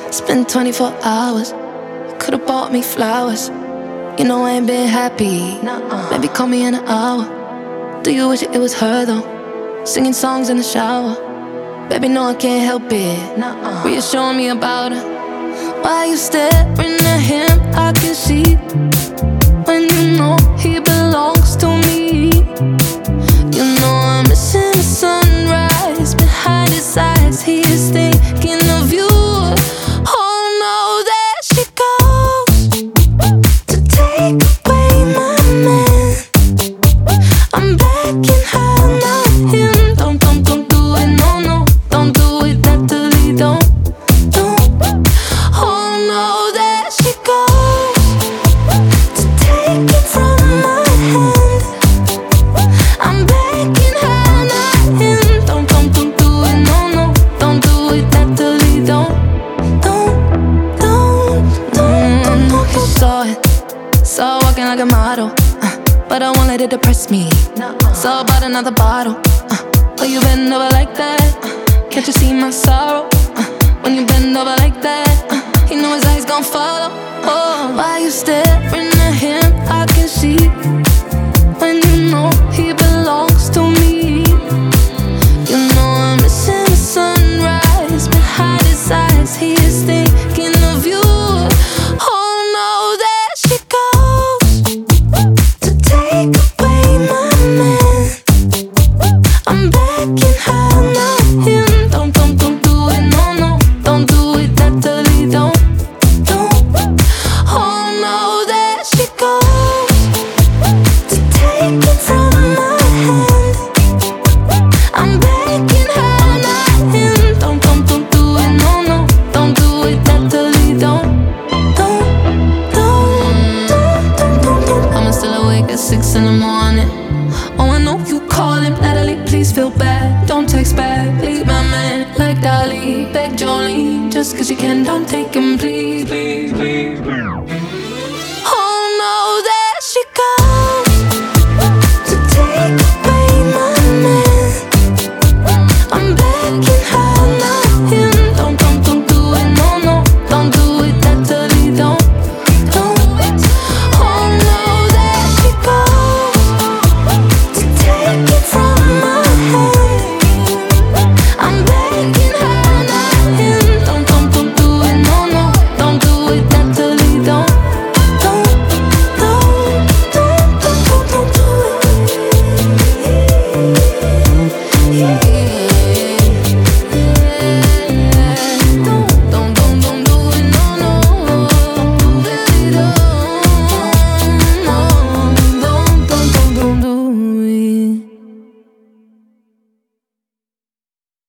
Spent 24 hours, you could've bought me flowers. You know I ain't been happy, maybe call me in an hour. Do you wish it was her though, singing songs in the shower? Baby, no, I can't help it, reassuring me about her. Why you staring at him? I can see when you know he belongs to me. You know I'm missing the sunrise behind his eyes. He is thinking of you. Oh no, there she goes to take away my man. I'm begging her, not him. Don't do it, no, don't do it, Natalie, don't. Oh no, there she goes to take it from my hand. I'm begging her, not him. Don't do it, no, don't do it, Natalie, don't. Saw walking like a model, but I won't let it depress me. Saw about another bottle, but you bend over like that. Can't you see my sorrow? When you bend over like that, he know his eyes gon' follow. Oh, why you staring at him? I can see when you know he belongs to me. You know I'm missing the sunrise behind his eyes. He is thinking of you. Oh no, there she goes to take away my man. I'm begging her, not him. Don't do it, no, don't do it, Natalie, don't. Oh no, there she goes to take it from my hand. I'm begging her, not him. Don't do it, no, don't do it, Natalie, don't. I'm still awake at 6 in the morning. Oh, I know you calling, Natalie, please feel bad. Don't text back, leave my man like Dolly. Beg Jolene, just cause you can, don't take him, please.